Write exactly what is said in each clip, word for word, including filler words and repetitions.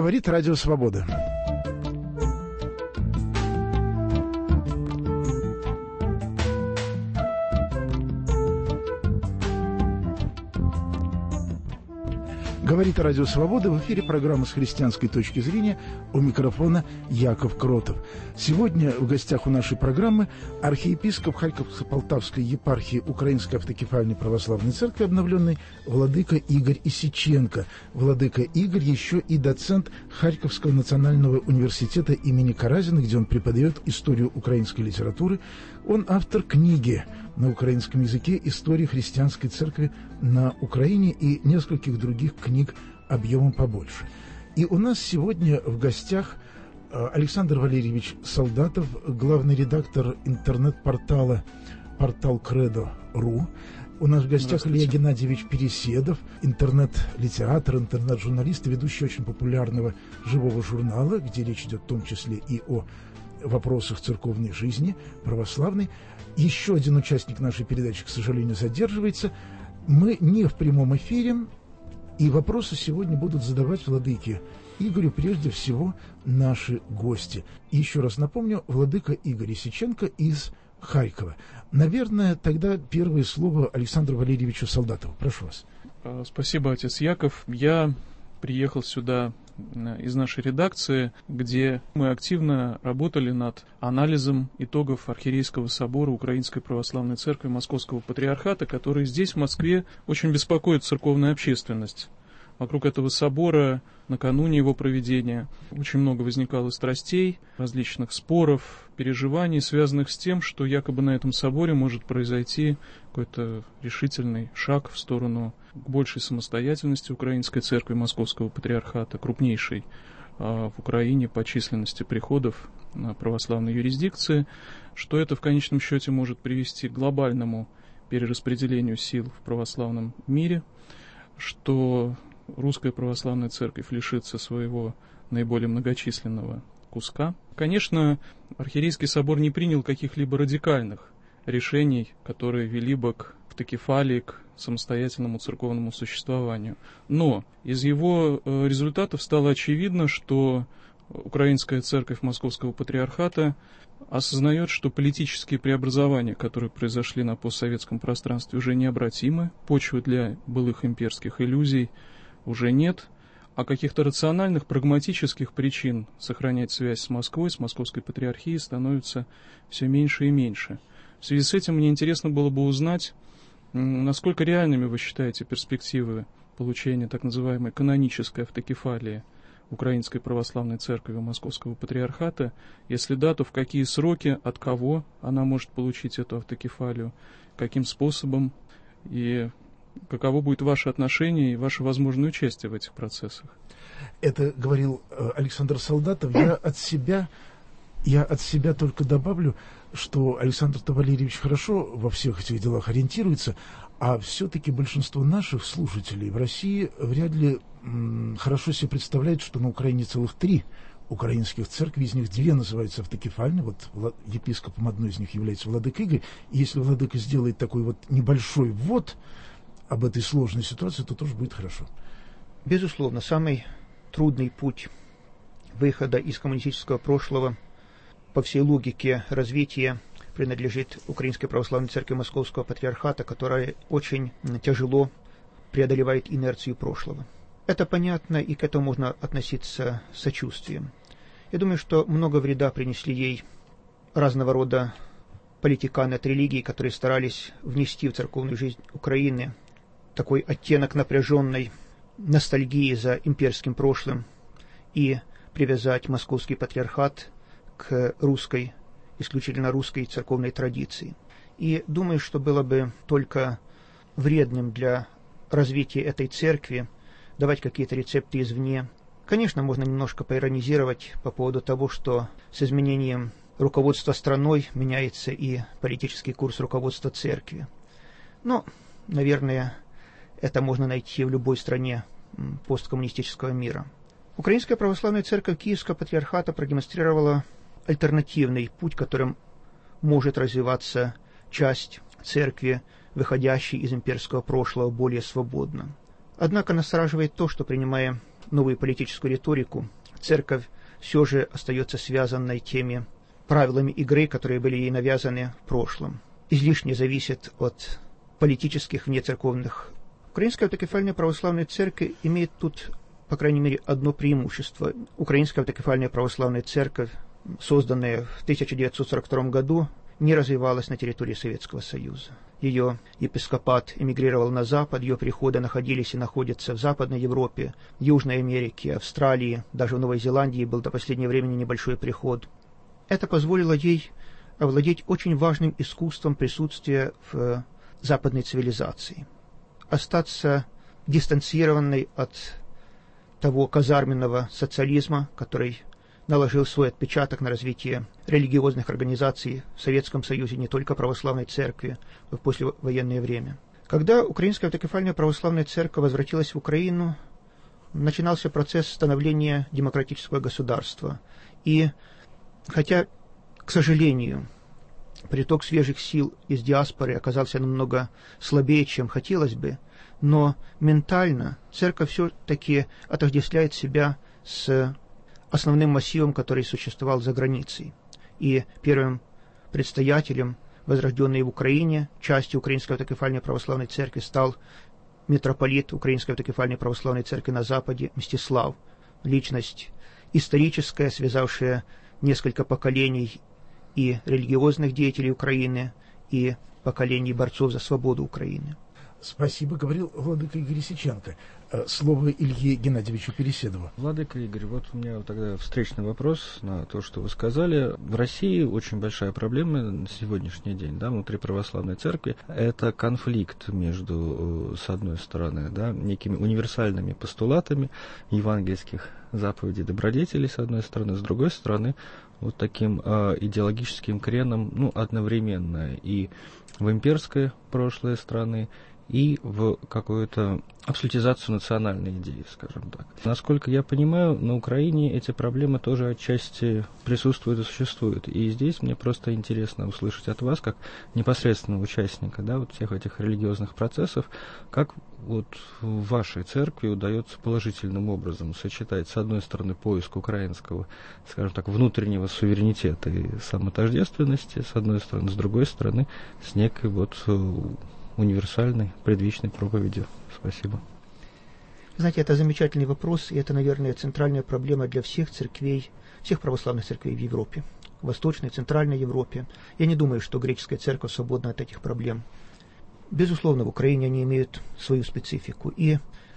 Говорит Радио Свобода. Говорит Радио Свобода, в эфире программа «С христианской точки зрения», у микрофона Яков Кротов. Сегодня в гостях у нашей программы архиепископ Харьковско-Полтавской епархии Украинской автокефальной православной церкви обновленной владыка Игорь Исиченко. Владыка Игорь еще и доцент Харьковского национального университета имени Каразина, где он преподает историю украинской литературы. Он автор книги на украинском языке «История христианской церкви на Украине» и нескольких других книг объемом побольше. И у нас сегодня в гостях Александр Валерьевич Солдатов, главный редактор интернет-портала портал кредо точка ру. У нас в гостях Илья Геннадьевич Переседов, интернет-литератор, интернет-журналист, ведущий очень популярного живого журнала, где речь идет в том числе и о вопросах церковной жизни, православной. Еще один участник нашей передачи, к сожалению, задерживается. Мы не в прямом эфире, и вопросы сегодня будут задавать владыке Игорю прежде всего наши гости. И еще раз напомню, владыка Игорь Исиченко из Харькова. Наверное, тогда первое слово Александру Валерьевичу Солдатову. Прошу вас. Спасибо, отец Яков. Я приехал сюда из нашей редакции, где мы активно работали над анализом итогов Архиерейского собора Украинской Православной Церкви Московского Патриархата, который здесь, в Москве, очень беспокоит церковную общественность. Вокруг этого собора, накануне его проведения, очень много возникало страстей, различных споров, переживаний, связанных с тем, что якобы на этом соборе может произойти какой-то решительный шаг в сторону к большей самостоятельности Украинской Церкви Московского Патриархата, крупнейшей а, в Украине по численности приходов на православной юрисдикции, что это в конечном счете может привести к глобальному перераспределению сил в православном мире, что Русская Православная Церковь лишится своего наиболее многочисленного куска. Конечно, Архиерейский собор не принял каких-либо радикальных решений, которые вели бы к автокефалии, к самостоятельному церковному существованию. Но из его результатов стало очевидно, что Украинская Церковь Московского Патриархата осознает, что политические преобразования, которые произошли на постсоветском пространстве, уже необратимы, почвы для былых имперских иллюзий уже нет, а каких-то рациональных, прагматических причин сохранять связь с Москвой, с Московской Патриархией становится все меньше и меньше. В связи с этим мне интересно было бы узнать, насколько реальными вы считаете перспективы получения так называемой канонической автокефалии Украинской Православной Церкви Московского Патриархата, если да, то в какие сроки, от кого она может получить эту автокефалию, каким способом и каково будет ваше отношение и ваше возможное участие в этих процессах? Это говорил Александр Солдатов. Я от себя, я от себя только добавлю, что Александр Валерьевич хорошо во всех этих делах ориентируется, а все-таки большинство наших слушателей в России вряд ли м, хорошо себе представляет, что на Украине целых три украинских церкви, из них две называются автокефальные, вот вла- епископом одной из них является владыка Игорь, и если владыка сделает такой вот небольшой ввод об этой сложной ситуации, то тоже будет хорошо. Безусловно, самый трудный путь выхода из коммунистического прошлого по всей логике развития принадлежит Украинской Православной Церкви Московского Патриархата, которая очень тяжело преодолевает инерцию прошлого. Это понятно, и к этому можно относиться с сочувствием. Я думаю, что много вреда принесли ей разного рода политиканы от религии, которые старались внести в церковную жизнь Украины такой оттенок напряженной ностальгии за имперским прошлым и привязать Московский Патриархат к русской, исключительно русской церковной традиции. И думаю, что было бы только вредным для развития этой церкви давать какие-то рецепты извне. Конечно, можно немножко поиронизировать по поводу того, что с изменением руководства страной меняется и политический курс руководства церкви. Но, наверное, это можно найти в любой стране посткоммунистического мира. Украинская Православная Церковь Киевского Патриархата продемонстрировала альтернативный путь, которым может развиваться часть церкви, выходящей из имперского прошлого более свободно. Однако настораживает то, что, принимая новую политическую риторику, церковь все же остается связанной теми правилами игры, которые были ей навязаны в прошлом. Излишне зависит от политических внецерковных. Украинская автокефальная православная церковь имеет тут, по крайней мере, одно преимущество. Украинская автокефальная православная церковь, созданная в тысяча девятьсот сорок втором году, не развивалась на территории Советского Союза. Ее епископат эмигрировал на Запад, ее приходы находились и находятся в Западной Европе, Южной Америке, Австралии, даже в Новой Зеландии был до последнего времени небольшой приход. Это позволило ей овладеть очень важным искусством присутствия в западной цивилизации, остаться дистанцированной от того казарменного социализма, который наложил свой отпечаток на развитие религиозных организаций в Советском Союзе, не только православной церкви в послевоенное время. Когда Украинская автокефальная православная церковь возвратилась в Украину, начинался процесс становления демократического государства. И хотя, к сожалению, приток свежих сил из диаспоры оказался намного слабее, чем хотелось бы, но ментально церковь все-таки отождествляет себя с основным массивом, который существовал за границей. И первым предстоятелем, возрожденной в Украине, частью Украинской автокефальной православной церкви, стал митрополит Украинской автокефальной православной церкви на Западе Мстислав, личность историческая, связавшая несколько поколений и религиозных деятелей Украины, и поколений борцов за свободу Украины. Спасибо, говорил владыка Игорь Исиченко. Слово Илье Геннадьевичу Переседову. Владыка Игорь, вот у меня тогда встречный вопрос на то, что вы сказали. В России очень большая проблема на сегодняшний день, да, внутри православной церкви. Это конфликт между, с одной стороны, да, некими универсальными постулатами евангельских заповедей добродетелей, с одной стороны, с другой стороны, вот таким э, идеологическим креном, ну, одновременно и в имперское прошлое страны, и в какую-то абсолютизацию национальной идеи, скажем так. Насколько я понимаю, на Украине эти проблемы тоже отчасти присутствуют и существуют. И здесь мне просто интересно услышать от вас, как непосредственного участника, да, вот всех этих религиозных процессов, как вот в вашей церкви удается положительным образом сочетать, с одной стороны, поиск украинского, скажем так, внутреннего суверенитета и самотождественности, с одной стороны, с другой стороны, с некой вот универсальной, предвечной проповедью. Спасибо. Знаете, это замечательный вопрос, и это, наверное, центральная проблема для всех церквей, всех православных церквей в Европе, в Восточной, Центральной Европе. Я не думаю, что греческая церковь свободна от этих проблем. Безусловно, в Украине они имеют свою специфику. И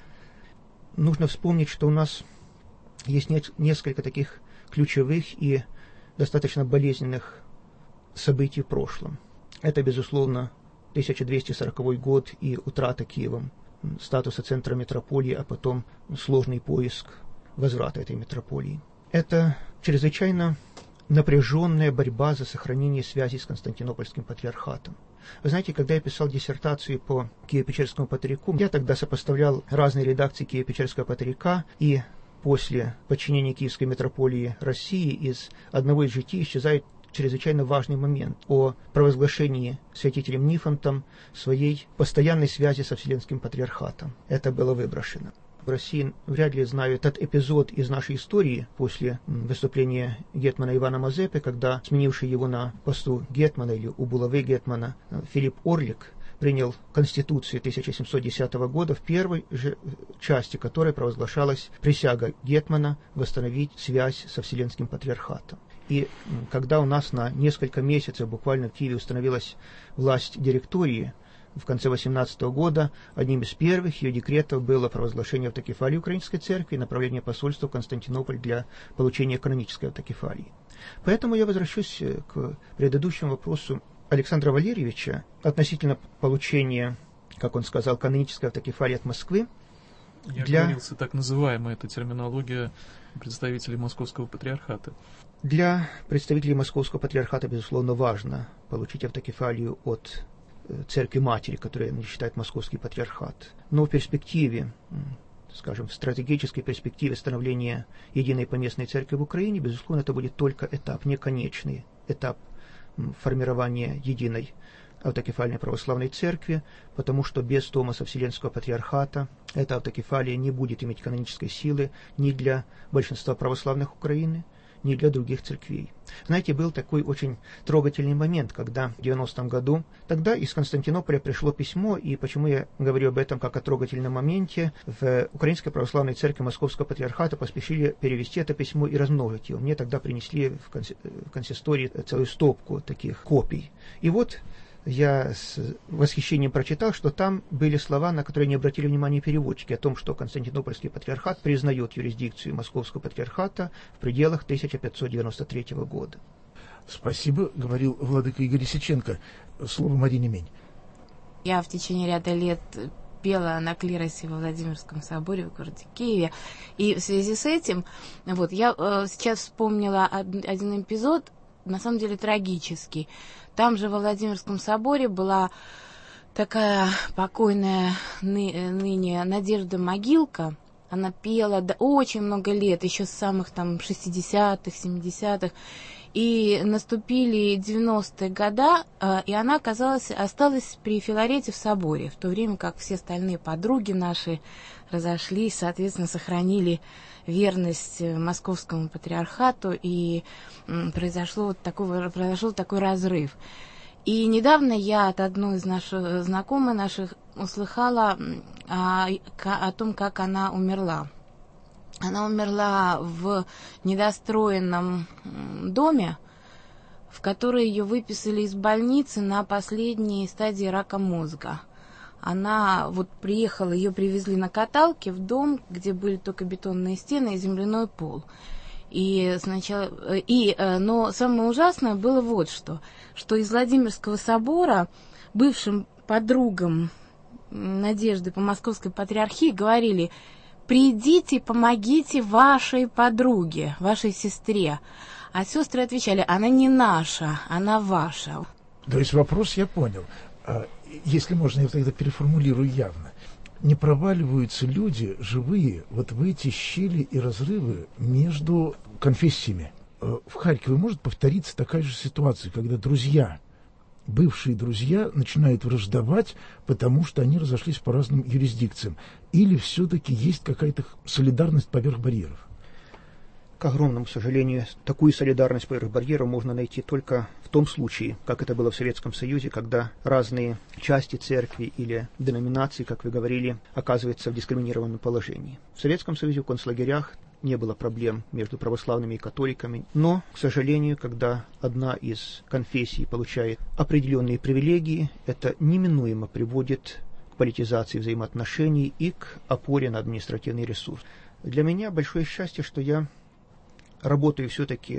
нужно вспомнить, что у нас есть несколько таких ключевых и достаточно болезненных событий в прошлом. Это, безусловно, тысяча двести сороковой год и утрата Киевом статуса центра метрополии, а потом сложный поиск возврата этой метрополии. Это чрезвычайно напряженная борьба за сохранение связи с Константинопольским патриархатом. Вы знаете, когда я писал диссертацию по Киево-Печерскому патриарху, я тогда сопоставлял разные редакции Киево-Печерского патриарха, и после подчинения Киевской метрополии России из одного из житий исчезает чрезвычайно важный момент о провозглашении святителем Нифонтом своей постоянной связи со Вселенским патриархатом. Это было выброшено. В России вряд ли знают этот эпизод из нашей истории после выступления гетмана Ивана Мазепы, когда сменивший его на посту гетмана или у булавы гетмана Филипп Орлик принял Конституцию тысяча семьсот десятого года, в первой же части которой провозглашалась присяга гетмана восстановить связь со Вселенским патриархатом. И когда у нас на несколько месяцев буквально в Киеве установилась власть директории, в конце восемнадцатого года одним из первых ее декретов было провозглашение автокефалии Украинской церкви и направление посольства в Константинополь для получения канонической автокефалии. Поэтому я возвращусь к предыдущему вопросу Александра Валерьевича относительно получения, как он сказал, канонической автокефалии от Москвы. Я для... говорился, так называемая эта терминология представителей Московского патриархата. Для представителей Московского патриархата, безусловно, важно получить автокефалию от церкви-матери, которую они считают Московский патриархат. Но в перспективе, скажем, в стратегической перспективе становления единой поместной церкви в Украине, безусловно, это будет только этап, не конечный этап формирования единой автокефальной православной церкви, потому что без Томаса Вселенского Патриархата эта автокефалия не будет иметь канонической силы ни для большинства православных Украины, ни для других церквей. Знаете, был такой очень трогательный момент, когда в девяностом году, тогда из Константинополя пришло письмо, и почему я говорю об этом как о трогательном моменте, в Украинской православной церкви Московского Патриархата поспешили перевести это письмо и размножить его. Мне тогда принесли в, конси- в консистории целую стопку таких копий. И вот я с восхищением прочитал, что там были слова, на которые не обратили внимания переводчики, о том, что Константинопольский патриархат признает юрисдикцию Московского патриархата в пределах тысяча пятьсот девяносто третьего года. Спасибо, говорил владыка Игорь Лисиченко. Слово Марине Мень. Я в течение ряда лет пела на клиросе во Владимирском соборе в городе Киеве. И в связи с этим, вот, я э, сейчас вспомнила один эпизод, на самом деле трагический. Там же во Владимирском соборе была такая покойная ны- ныне Надежда Могилка. Она пела да, очень много лет, еще с самых там шестидесятых, семидесятых. И наступили девяностые года, э, и она оказалась, осталась при Филарете в соборе, в то время как все остальные подруги наши разошлись, соответственно, сохранили верность Московскому патриархату, и м, произошло вот такой, произошел такой разрыв. И недавно я от одной из наших знакомых наших услыхала о, о том, как она умерла. Она умерла в недостроенном доме, в который ее выписали из больницы на последней стадии рака мозга. Она вот приехала, ее привезли на каталке в дом, где были только бетонные стены и земляной пол. И сначала, и, но самое ужасное было вот что, что из Владимирского собора бывшим подругам Надежды по Московской патриархии говорили: придите, помогите вашей подруге, вашей сестре. А сестры отвечали: она не наша, она ваша. То есть вопрос я понял. Если можно, я тогда переформулирую явно. Не проваливаются люди живые вот в эти щели и разрывы между конфессиями. В Харькове может повториться такая же ситуация, когда друзья, бывшие друзья, начинают враждовать, потому что они разошлись по разным юрисдикциям. Или все-таки есть какая-то солидарность поверх барьеров? К огромному сожалению, такую солидарность поверх барьеров можно найти только в том случае, как это было в Советском Союзе, когда разные части церкви или деноминации, как вы говорили, оказываются в дискриминированном положении. В Советском Союзе в концлагерях не было проблем между православными и католиками, но, к сожалению, когда одна из конфессий получает определенные привилегии, это неминуемо приводит к политизации взаимоотношений и к опоре на административный ресурс. Для меня большое счастье, что я работаю все-таки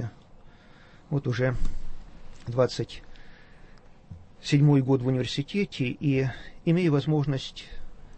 вот уже двадцать седьмой год в университете и имею возможность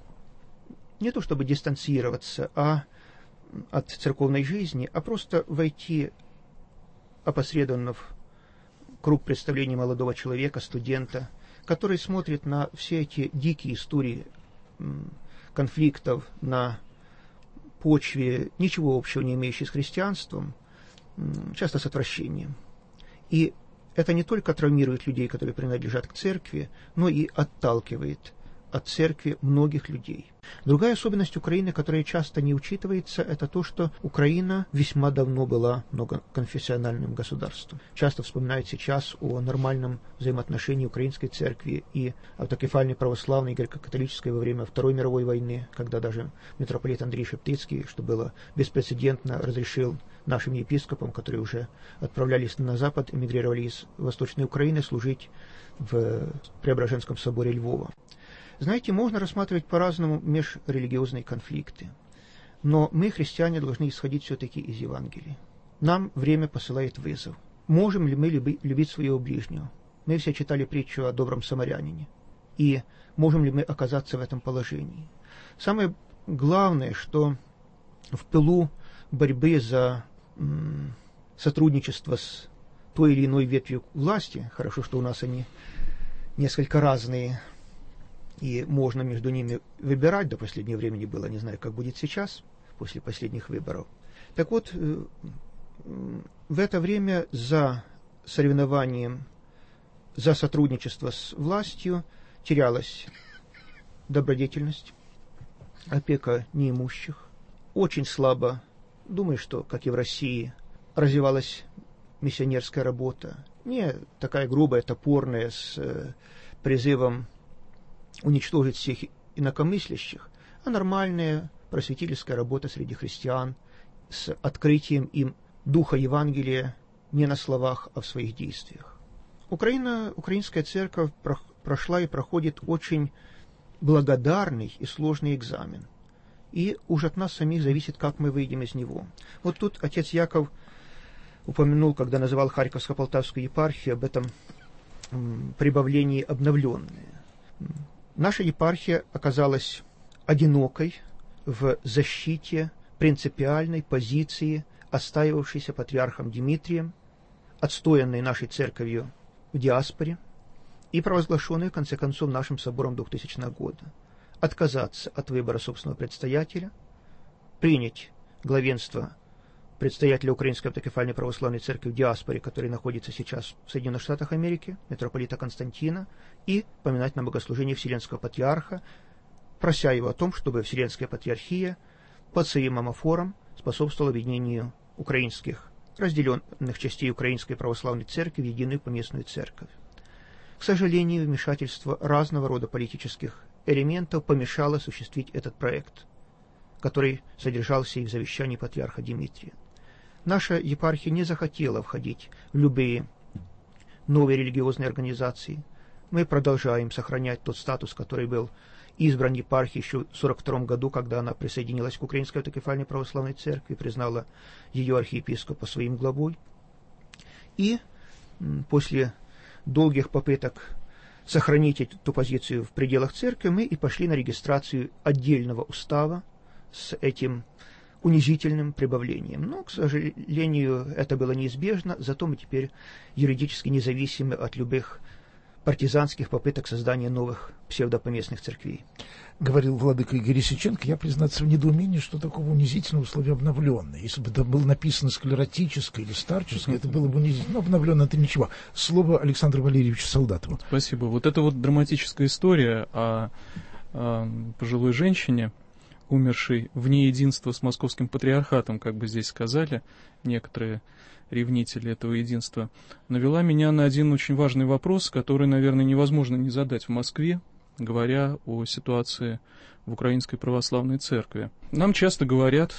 не то чтобы дистанцироваться, а от церковной жизни, а просто войти опосредованно в круг представлений молодого человека, студента, который смотрит на все эти дикие истории конфликтов на почве, ничего общего не имеющей с христианством, часто с отвращением. И это не только травмирует людей, которые принадлежат к церкви, но и отталкивает от церкви многих людей. Другая особенность Украины, которая часто не учитывается, это то, что Украина весьма давно была многоконфессиональным государством. Часто вспоминают сейчас о нормальном взаимоотношении украинской церкви и автокефальной православной и греко-католической во время Второй мировой войны, когда даже митрополит Андрей Шептицкий, что было беспрецедентно, разрешил нашим епископам, которые уже отправлялись на Запад, эмигрировали из Восточной Украины, служить в Преображенском соборе Львова. Знаете, можно рассматривать по-разному межрелигиозные конфликты, но мы, христиане, должны исходить все-таки из Евангелия. Нам время посылает вызов. Можем ли мы люби, любить своего ближнего? Мы все читали притчу о добром самарянине. И можем ли мы оказаться в этом положении? Самое главное, что в пылу борьбы за м, сотрудничество с той или иной ветвью власти, хорошо, что у нас они несколько разные, и можно между ними выбирать, до последнего времени было, не знаю, как будет сейчас, после последних выборов. Так вот, в это время за соревнованием за сотрудничество с властью терялась добродетельность, опека неимущих. Очень слабо, думаю, что, как и в России, развивалась миссионерская работа. Не такая грубая, топорная, с э, призывом уничтожить всех инакомыслящих, а нормальная просветительская работа среди христиан с открытием им духа Евангелия не на словах, а в своих действиях. Украина, украинская церковь прошла и проходит очень благодарный и сложный экзамен. И уж от нас самих зависит, как мы выйдем из него. Вот тут отец Яков упомянул, когда называл Харьковско-Полтавскую епархию, об этом м, прибавлении обновленные. Наша епархия оказалась одинокой в защите принципиальной позиции, отстаивавшейся патриархом Димитрием, отстоянной нашей церковью в диаспоре и провозглашенной, в конце концов, нашим собором двухтысячного года. Отказаться от выбора собственного предстоятеля, принять главенство предстоятеля Украинской автокефальной православной церкви в диаспоре, который находится сейчас в Соединенных Штатах Америки, митрополита Константина, и поминать на богослужении Вселенского Патриарха, прося его о том, чтобы Вселенская Патриархия под своим амофором способствовала объединению украинских, разделенных частей Украинской православной церкви в единую поместную церковь. К сожалению, вмешательство разного рода политических элементов помешало осуществить этот проект, который содержался и в завещании патриарха Димитрия. Наша епархия не захотела входить в любые новые религиозные организации. Мы продолжаем сохранять тот статус, который был избран епархией еще в сорок втором году, когда она присоединилась к Украинской автокефальной православной церкви, признала ее архиепископа своим главой. И после долгих попыток сохранить эту позицию в пределах церкви, мы и пошли на регистрацию отдельного устава с этим унизительным прибавлением. Но, к сожалению, это было неизбежно, зато мы теперь юридически независимы от любых партизанских попыток создания новых псевдопоместных церквей. Говорил владыка Игорь Лисиченко, я, признаться, в недоумении, что такого унизительного условия обновленное. Если бы это было написано склеротическое или старческое, это было бы унизительно. Но обновленное это ничего. Слово Александру Валерьевичу Солдатову. Спасибо. Вот это вот драматическая история о, о пожилой женщине, умершей вне единства с московским патриархатом, как бы здесь сказали некоторые ревнители этого единства, навела меня на один очень важный вопрос, который, наверное, невозможно не задать в Москве, говоря о ситуации в Украинской православной церкви. Нам часто говорят,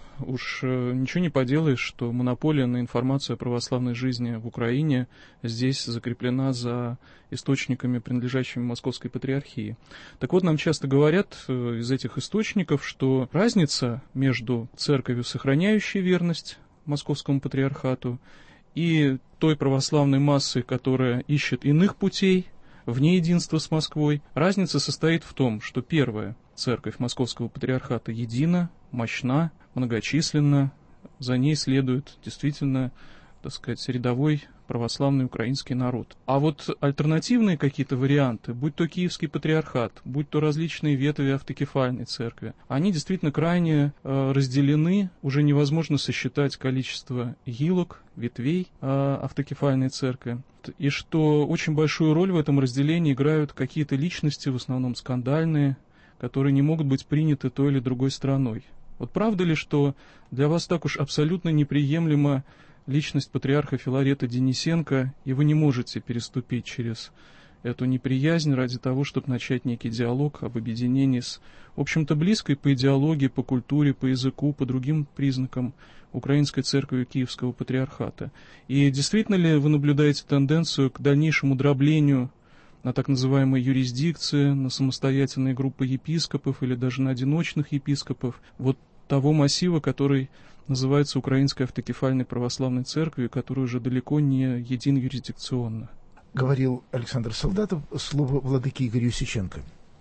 уж ничего не поделаешь, что монополия на информацию о православной жизни в Украине здесь закреплена за источниками, принадлежащими Московской патриархии. Так вот, нам часто говорят из этих источников, что разница между церковью, сохраняющей верность Московскому патриархату, и той православной массой, которая ищет иных путей вне единства с Москвой, разница состоит в том, что первая церковь Московского патриархата едина, мощна, многочисленна, за ней следует действительно, так сказать, рядовой православный украинский народ. А вот альтернативные какие-то варианты, будь то Киевский патриархат, будь то различные ветви автокефальной церкви, они действительно крайне э, разделены, уже невозможно сосчитать количество гилок, ветвей э, автокефальной церкви. И что очень большую роль в этом разделении играют какие-то личности, в основном скандальные, которые не могут быть приняты той или другой стороной. Вот правда ли, что для вас так уж абсолютно неприемлема личность патриарха Филарета Денисенко, и вы не можете переступить через эту неприязнь ради того, чтобы начать некий диалог об объединении с, в общем-то, близкой по идеологии, по культуре, по языку, по другим признакам Украинской церкви Киевского патриархата? И действительно ли вы наблюдаете тенденцию к дальнейшему дроблению на так называемой юрисдикции, на самостоятельные группы епископов или даже на одиночных епископов, вот того массива, который называется Украинской автокефальной православной церковью, которая уже далеко не един юрисдикционно? Говорил Александр Солдатов, слово владыки Игорю Лисиченко.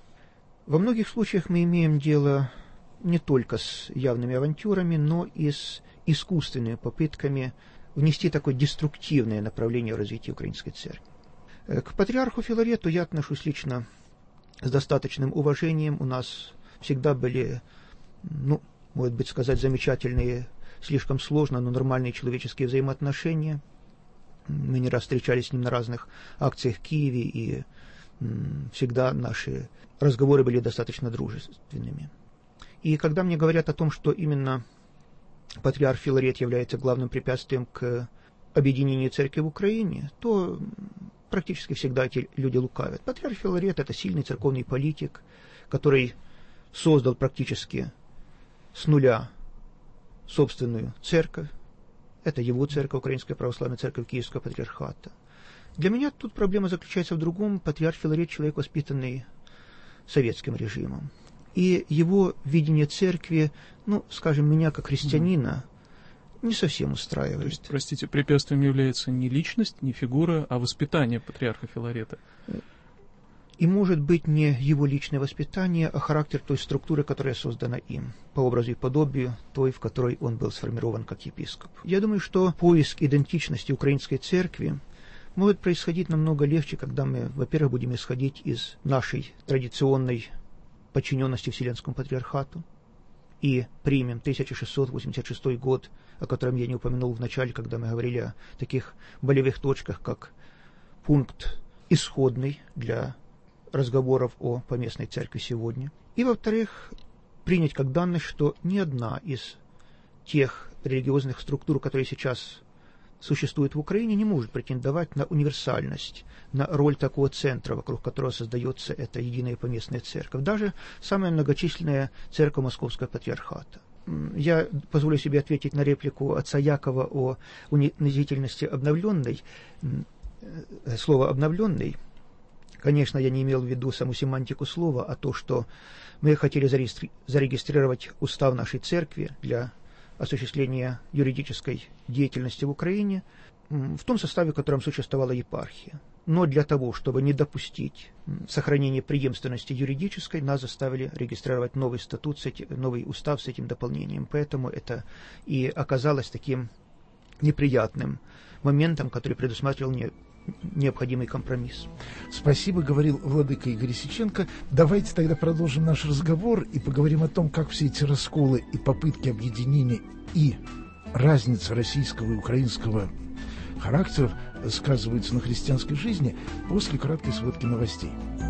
Во многих случаях мы имеем дело не только с явными авантюрами, но и с искусственными попытками внести такое деструктивное направление в развитие украинской церкви. К патриарху Филарету я отношусь лично с достаточным уважением. У нас всегда были, ну, может быть, сказать, замечательные, слишком сложно, но нормальные человеческие взаимоотношения. Мы не раз встречались с ним на разных акциях в Киеве, и всегда наши разговоры были достаточно дружественными. И когда мне говорят о том, что именно патриарх Филарет является главным препятствием к объединению церкви в Украине, то практически всегда эти люди лукавят. Патриарх Филарет – это сильный церковный политик, который создал практически с нуля собственную церковь. Это его церковь, Украинская православная церковь Киевского патриархата. Для меня тут проблема заключается в другом. Патриарх Филарет – человек, воспитанный советским режимом. И его видение церкви, ну, скажем, меня как христианина, не совсем устраивает. То есть, простите, препятствием является не личность, не фигура, а воспитание патриарха Филарета. И, может быть, не его личное воспитание, а характер той структуры, которая создана им, по образу и подобию той, в которой он был сформирован как епископ. Я думаю, что поиск идентичности украинской церкви может происходить намного легче, когда мы, во-первых, будем исходить из нашей традиционной подчиненности Вселенскому патриархату и примем тысяча шестьсот восемьдесят шестой год, о котором я не упомянул в начале, когда мы говорили о таких болевых точках, как пункт исходный для разговоров о поместной церкви сегодня. И, во-вторых, принять как данность, что ни одна из тех религиозных структур, которые сейчас существуют в Украине, не может претендовать на универсальность, на роль такого центра, вокруг которого создается эта единая поместная церковь. Даже самая многочисленная церковь Московского патриархата. Я позволю себе ответить на реплику отца Якова о унизительности обновленной. Слово «обновленный», конечно, я не имел в виду саму семантику слова, а то, что мы хотели зарегистрировать устав нашей церкви для осуществления юридической деятельности в Украине в том составе, в котором существовала епархия. Но для того, чтобы не допустить сохранения преемственности юридической, нас заставили регистрировать новый статут, новый устав с этим дополнением. Поэтому это и оказалось таким неприятным моментом, который предусматривал не необходимый компромисс. Спасибо, говорил владыка Игорь Сиченко. Давайте тогда продолжим наш разговор и поговорим о том, как все эти расколы и попытки объединения и разница российского и украинского характеров сказываются на христианской жизни после краткой сводки новостей.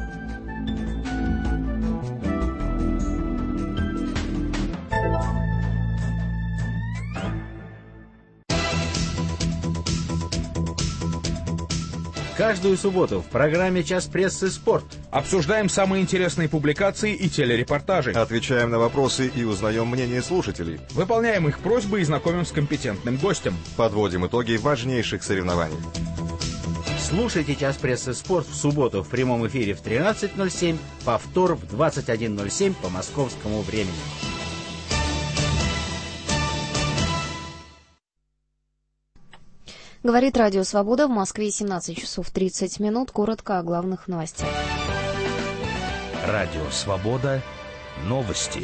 Каждую субботу в программе «Час прессы. Спорт» обсуждаем самые интересные публикации и телерепортажи. Отвечаем на вопросы и узнаем мнение слушателей. Выполняем их просьбы и знакомим с компетентным гостем. Подводим итоги важнейших соревнований. Слушайте «Час прессы. Спорт» в субботу в прямом эфире в тринадцать ноль семь, повтор в двадцать один ноль семь по московскому времени. Говорит Радио Свобода, в Москве семнадцать часов тридцать минут. Коротко о главных новостях. Радио Свобода. Новости.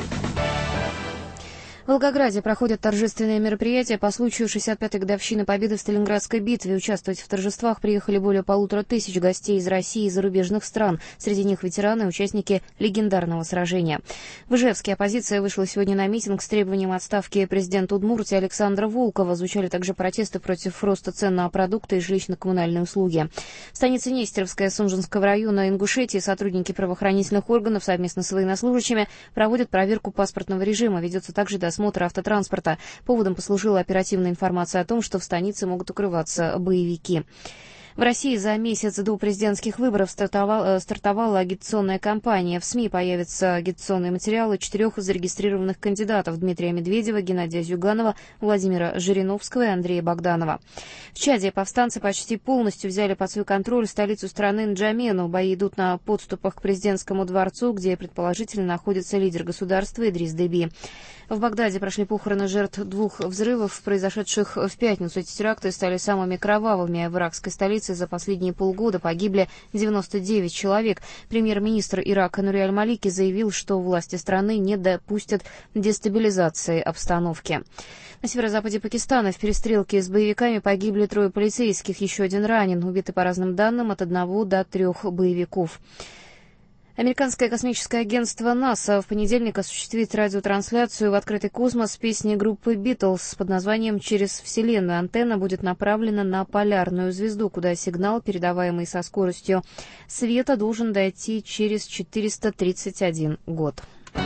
В Волгограде проходят торжественные мероприятия по случаю шестьдесят пятой годовщины победы в Сталинградской битве. Участвовать в торжествах приехали более полутора тысяч гостей из России и зарубежных стран. Среди них ветераны и участники легендарного сражения. В Ижевске оппозиция вышла сегодня на митинг с требованием отставки президента Удмуртии Александра Волкова. Звучали также протесты против роста цен на продукты и жилищно-коммунальные услуги. В станице Нестеровская Сунжинского района Ингушетии сотрудники правоохранительных органов совместно с военнослужащими проводят проверку паспортного режима. Ведется также досмотр осмотра автотранспорта. Поводом послужила оперативная информация о том, что в станице могут укрываться боевики. В России за месяц до президентских выборов стартовала, стартовала агитационная кампания. В СМИ появятся агитационные материалы четырех зарегистрированных кандидатов: Дмитрия Медведева, Геннадия Зюганова, Владимира Жириновского и Андрея Богданова. В Чаде повстанцы почти полностью взяли под свой контроль столицу страны Нджамену. Бои идут на подступах к президентскому дворцу, где предположительно находится лидер государства Идрис Деби. В Багдаде прошли похороны жертв двух взрывов, произошедших в пятницу. Эти теракты стали самыми кровавыми в иракской столице. За последние полгода погибли девяносто девять человек. Премьер-министр Ирака Нури Аль-Малики заявил, что власти страны не допустят дестабилизации обстановки. На северо-западе Пакистана в перестрелке с боевиками погибли трое полицейских, еще один ранен. Убиты по разным данным от одного до трех боевиков. Американское космическое агентство НАСА в понедельник осуществит радиотрансляцию в открытый космос песни группы «Битлз» под названием «Через Вселенную». Антенна будет направлена на полярную звезду, куда сигнал, передаваемый со скоростью света, должен дойти через четыреста тридцать один год.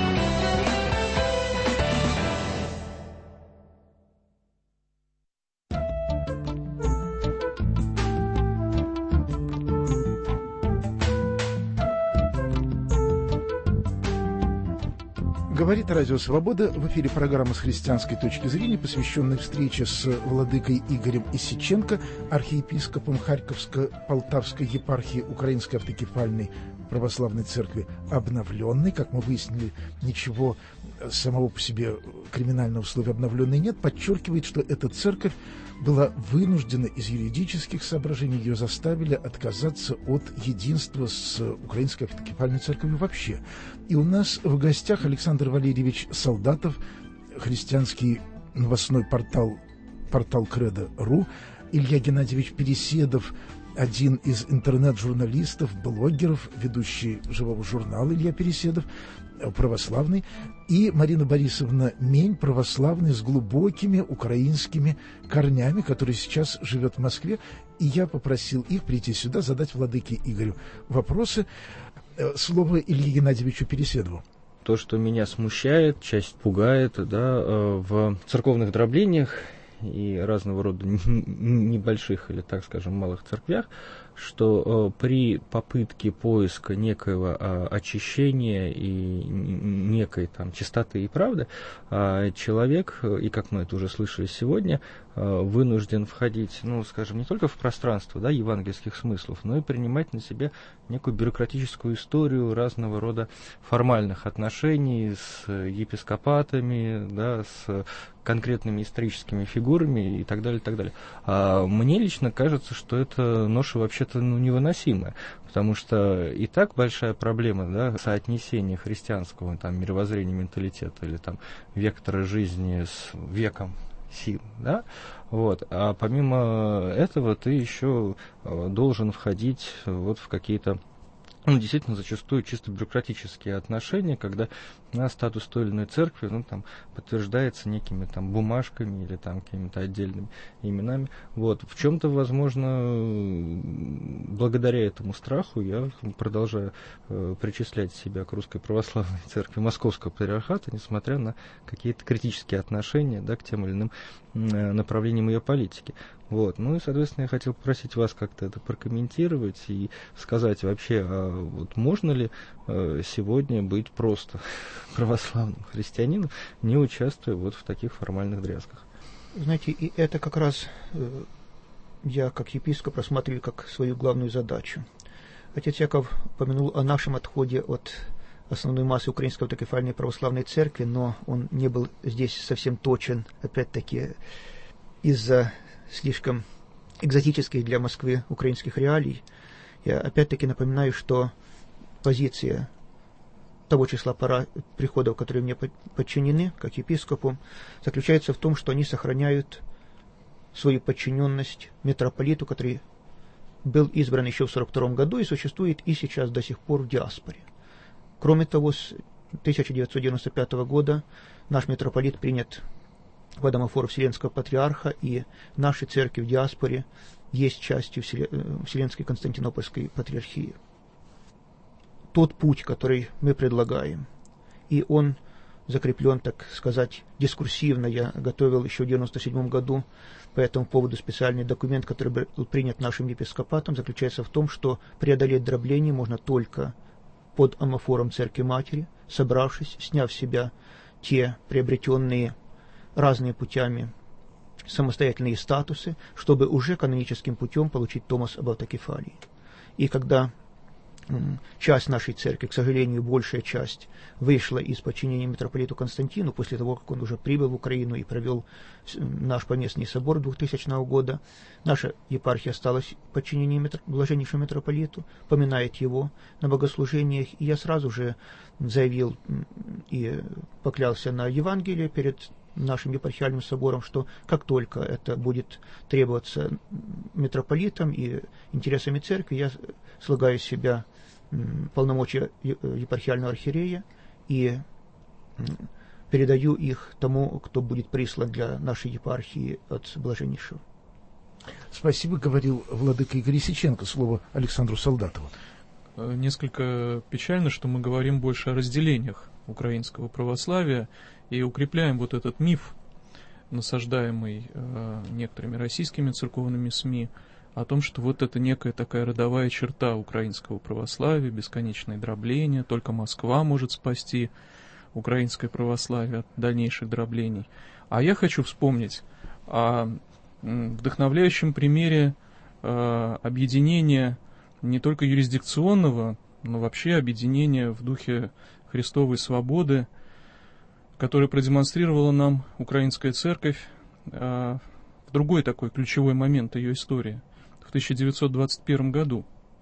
Говорит Радио Свобода. В эфире программа «С христианской точки зрения», посвященная встрече с владыкой Игорем Исиченко, архиепископом Харьковско-Полтавской епархии Украинской автокефальной православной церкви, обновленной. Как мы выяснили, ничего самого по себе криминального в слове «обновленной» нет. Подчеркивает, что эта церковь была вынуждена из юридических соображений, ее заставили отказаться от единства с Украинской автокефальной церковью вообще. И у нас в гостях Александр Валерьевич Солдатов, христианский новостной портал, портал Кредо.ру, Илья Геннадьевич Переседов, один из интернет-журналистов, блогеров, ведущий живого журнала Илья Переседов, православный, и Марина Борисовна Мень, православный, с глубокими украинскими корнями, который сейчас живет в Москве. И я попросил их прийти сюда, задать владыке Игорю вопросы. Слово Илье Геннадьевичу Переседову. То, что меня смущает, часть пугает, да, в церковных дроблениях и разного рода небольших или, так скажем, малых церквях, что э, при попытке поиска некоего э, очищения и некой там чистоты и правды, э, человек, и как мы это уже слышали сегодня, э, вынужден входить, ну, скажем, не только в пространство, да, евангельских смыслов, но и принимать на себя некую бюрократическую историю разного рода формальных отношений с епископатами, да, с конкретными историческими фигурами и так далее, и так далее. А мне лично кажется, что это ноша вообще-то ну, невыносимая, потому что и так большая проблема, да, соотнесения христианского там, мировоззрения, менталитета или там вектора жизни с веком сил, да, вот, а помимо этого ты еще должен входить вот в какие-то, ну, действительно, зачастую чисто бюрократические отношения, когда на статус той или иной церкви, ну, там, подтверждается некими там бумажками или там какими-то отдельными именами. Вот. В чем-то, возможно, благодаря этому страху я продолжаю э, причислять себя к Русской Православной Церкви Московского Патриархата, несмотря на какие-то критические отношения, да, к тем или иным э, направлениям ее политики. Вот. Ну и, соответственно, я хотел попросить вас как-то это прокомментировать и сказать вообще, а вот можно ли э, сегодня быть просто православным христианином, не участвуя вот в таких формальных дрязгах? Знаете, и это как раз э, я, как епископ, рассматриваю как свою главную задачу. Отец Яков упомянул о нашем отходе от основной массы Украинской автокефальной православной церкви, но он не был здесь совсем точен, опять-таки, из-за слишком экзотических для Москвы украинских реалий. Я опять-таки напоминаю, что позиция того числа пара приходов, которые мне подчинены, как епископу, заключается в том, что они сохраняют свою подчиненность митрополиту, который был избран еще в сорок втором году и существует и сейчас до сих пор в диаспоре. Кроме того, с тысяча девятьсот девяносто пятого года наш митрополит принят в Адамофор Вселенского Патриарха, и наши церкви в диаспоре есть частью Вселенской Константинопольской Патриархии. Тот путь, который мы предлагаем, и он закреплен, так сказать, дискурсивно. Я готовил еще в девяносто седьмом году по этому поводу специальный документ, который был принят нашим епископатом, заключается в том, что преодолеть дробление можно только под амофором Церкви Матери, собравшись, сняв с себя те приобретенные разными путями самостоятельные статусы, чтобы уже каноническим путем получить томос об автокефалии. И когда часть нашей церкви, к сожалению, большая часть, вышла из подчинения митрополиту Константину после того, как он уже прибыл в Украину и провел наш поместный собор двухтысячного года, наша епархия осталась в подчинении митро... блаженнейшему митрополиту, поминает его на богослужениях, и я сразу же заявил и поклялся на Евангелие перед нашим епархиальным собором, что как только это будет требоваться митрополитом и интересами церкви, я слагаю с себя полномочия епархиального архиерея и передаю их тому, кто будет прислан для нашей епархии от Блаженнейшего. Спасибо, говорил владыка Игорь Исиченко. Слово Александру Солдатову. Несколько печально, что мы говорим больше о разделениях украинского православия и укрепляем вот этот миф, насаждаемый э, некоторыми российскими церковными СМИ, о том, что вот это некая такая родовая черта украинского православия, бесконечное дробление, только Москва может спасти украинское православие от дальнейших дроблений. А я хочу вспомнить о вдохновляющем примере э, объединения не только юрисдикционного, но вообще объединения в духе Христовой свободы, которое продемонстрировала нам Украинская Церковь э, в другой такой ключевой момент ее истории, в тысяча девятьсот двадцать первом году.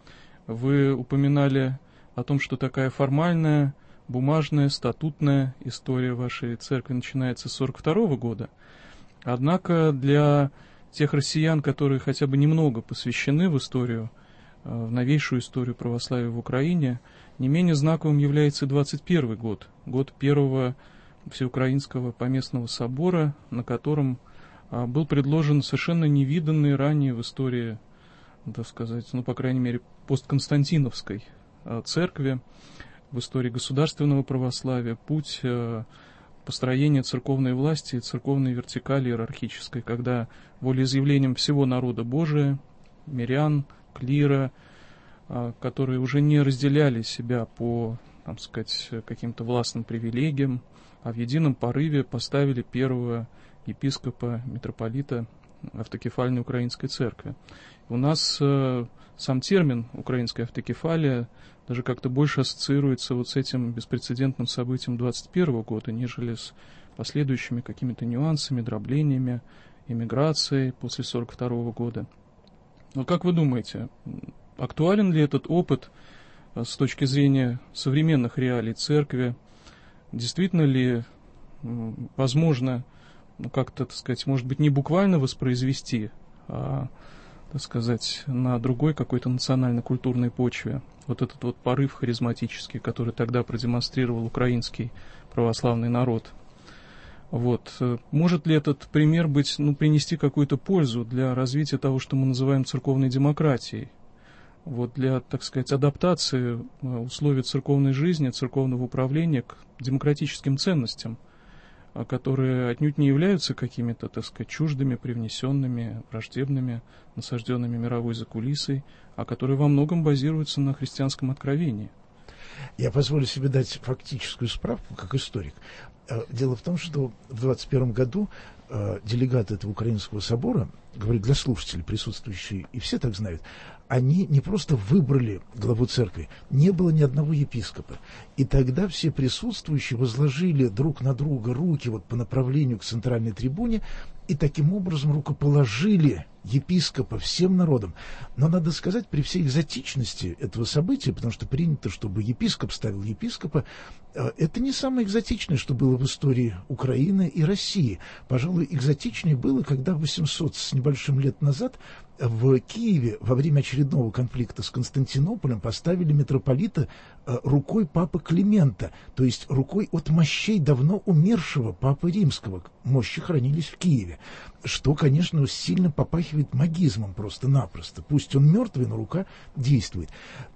Вы упоминали о том, что такая формальная, бумажная, статутная история вашей церкви начинается с сорок второго года. Однако для тех россиян, которые хотя бы немного посвящены в историю, в новейшую историю православия в Украине, не менее знаковым является двадцать первый год, год первого Всеукраинского поместного собора, на котором был предложен совершенно невиданный ранее в истории, так сказать, ну, по крайней мере, постконстантиновской церкви, в истории государственного православия, путь построения церковной власти и церковной вертикали иерархической, когда волеизъявлением всего народа Божия, мирян, клира, которые уже не разделяли себя по, так сказать, каким-то властным привилегиям, а в едином порыве поставили первого епископа, митрополита автокефальной Украинской Церкви. У нас э, сам термин «украинская автокефалия» даже как-то больше ассоциируется вот с этим беспрецедентным событием двадцать первого года, нежели с последующими какими-то нюансами, дроблениями, эмиграцией после сорок второго года. Но как вы думаете, актуален ли этот опыт э, с точки зрения современных реалий Церкви? Действительно ли э, возможно, ну, как-то, так сказать, может быть, не буквально воспроизвести, а, так сказать, на другой какой-то национально-культурной почве вот этот вот порыв харизматический, который тогда продемонстрировал украинский православный народ? Вот. Может ли этот пример быть, ну, принести какую-то пользу для развития того, что мы называем церковной демократией? Вот, для, так сказать, адаптации условий церковной жизни, церковного управления к демократическим ценностям, которые отнюдь не являются какими-то, так сказать, чуждыми, привнесенными, враждебными, насажденными мировой закулисой, а которые во многом базируются на христианском откровении. Я позволю себе дать фактическую справку, как историк. Дело в том, что в двадцать первом году делегаты этого Украинского собора, говорю для слушателей, присутствующие, и все так знают, они не просто выбрали главу церкви, не было ни одного епископа. И тогда все присутствующие возложили друг на друга руки вот по направлению к центральной трибуне и таким образом рукоположили епископа всем народом. Но надо сказать, при всей экзотичности этого события, потому что принято, чтобы епископ ставил епископа, это не самое экзотичное, что было в истории Украины и России. Пожалуй, экзотичнее было, когда восемьсот с небольшим лет назад в Киеве во время очередного конфликта с Константинополем поставили митрополита рукой папы Климента, то есть рукой от мощей давно умершего папы Римского. Мощи хранились в Киеве, что, конечно, сильно попахивает магизмом просто-напросто. Пусть он мертвый, но рука действует.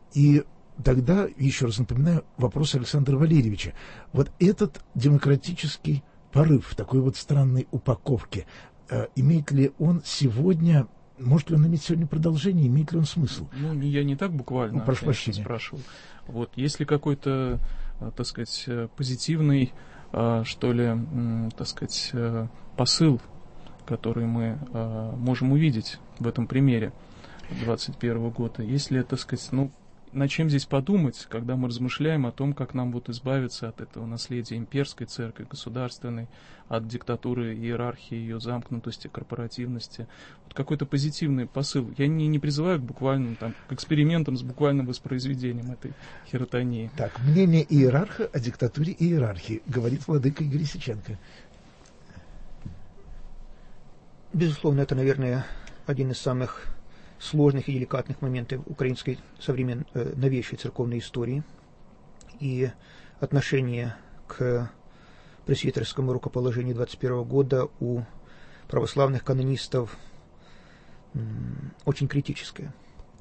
И тогда, еще раз напоминаю, вопрос Александра Валерьевича. Вот этот демократический порыв в такой вот странной упаковке, имеет ли он сегодня... Может ли он иметь сегодня продолжение, имеет ли он смысл? Ну, я не так буквально, ну, прошу конечно, спрашивал. Вот, есть ли какой-то, так сказать, позитивный, что ли, так сказать, посыл, который мы можем увидеть в этом примере двадцать первого года? Есть ли, так сказать, ну, над чем здесь подумать, когда мы размышляем о том, как нам вот избавиться от этого наследия имперской церкви, государственной, от диктатуры иерархии, ее замкнутости, корпоративности. Вот какой-то позитивный посыл. Я не, не призываю к буквальным, там, к экспериментам с буквальным воспроизведением этой хиротонии. Так, мнение иерарха о диктатуре иерархии, говорит владыка Игорь Исиченко. Безусловно, это, наверное, один из самых сложных и деликатных моментов украинской современной новейшей церковной истории. И отношение к пресвитерскому рукоположению двадцать первого года у православных канонистов очень критическое.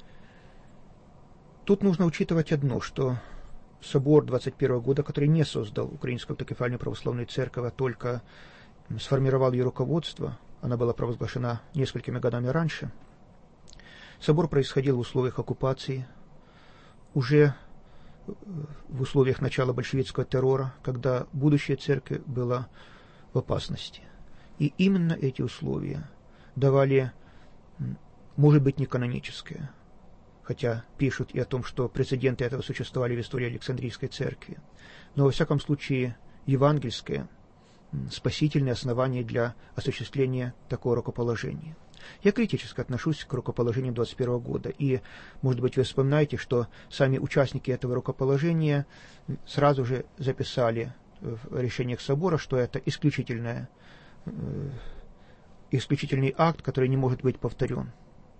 Тут нужно учитывать одно, что собор двадцать первого года, который не создал Украинскую автокефальную православную церковь, а только сформировал ее руководство, она была провозглашена несколькими годами раньше, собор происходил в условиях оккупации, уже в условиях начала большевистского террора, когда будущее церкви было в опасности. И именно эти условия давали, может быть, не каноническое, хотя пишут и о том, что прецеденты этого существовали в истории Александрийской церкви, но, во всяком случае, евангельское, спасительное основание для осуществления такого рукоположения. Я критически отношусь к рукоположению двадцать первого года, и, может быть, вы вспоминаете, что сами участники этого рукоположения сразу же записали в решениях собора, что это исключительное, исключительный акт, который не может быть повторен.